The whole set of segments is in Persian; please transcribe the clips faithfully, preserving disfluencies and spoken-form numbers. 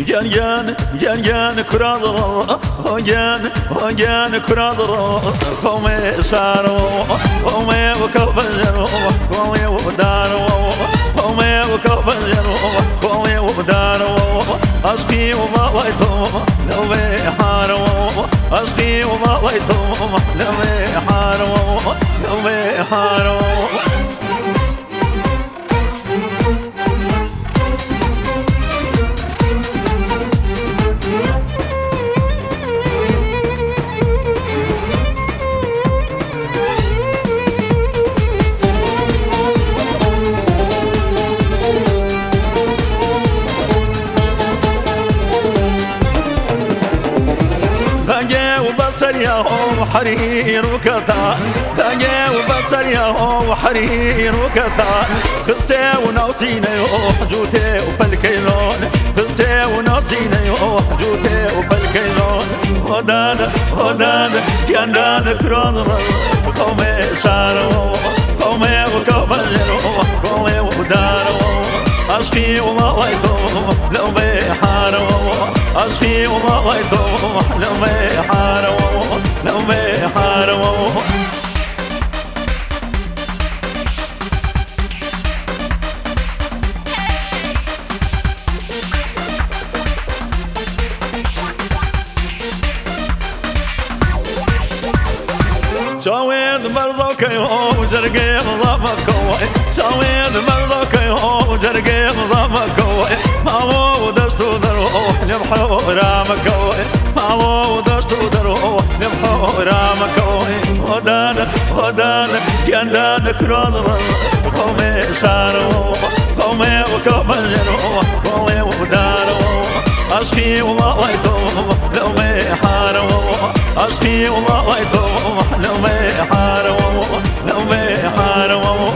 Yan yan yan yan kurazara yan yan kurazara khome saro khome wakabaro khome wadaro khome wakabaro khome wadaro aski wa waito lawe haro aski wa waito lawe haro lawe haro وبصر يا هو حرير وكتان تاجي وبصر يا هو حرير وكتان قصة وناصينا جوتي وبالكيلون قصة وناصينا جوتي وبالكيلون ودانا ودانا كان دانا كرادر قومي سارو قومي وكبرو قومي ودارو أشقي وما ويتو لو بيحارو أشقي وما ويتو لو بيحارو لو بيحارو شاويد مرزوكي هو جرقي مضافكوي شاويد مرزوكي هو جرقي مضافكوي ما هو دستو دروح نبحو رامكوي ما هو دستو دروح نبحو رامكوي ودانا ودانا كان دانا كرادر قومي سارو قومي وكبرو قومي ودارو أشقي وما ويتو لو بيحارو أشقي وما ويتو لو بيحارو لو بيحارو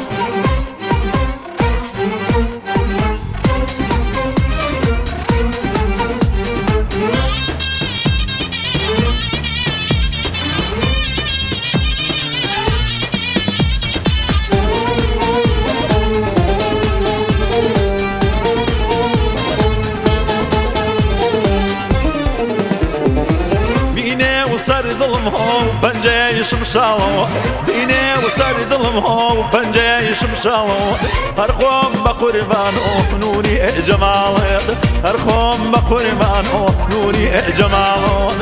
وصار ظلمهم بنجاي شمشاو بيني وصار ظلمهم بنجاي شمشاو أرخم بقربانو نوري جمالد أرخم بقربانو نوري جمالد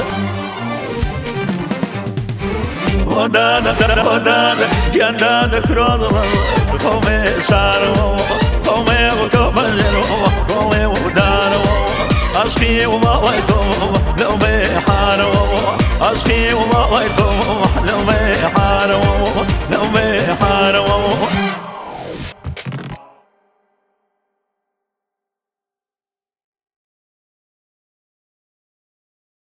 ودانا ودانا كان دانا كرادر قومي سارو قومي وكبرو قومي ودارو أشقي وما ويتو لو بيحارو أشقي وما ويتو لو بيحارو لو بيحارو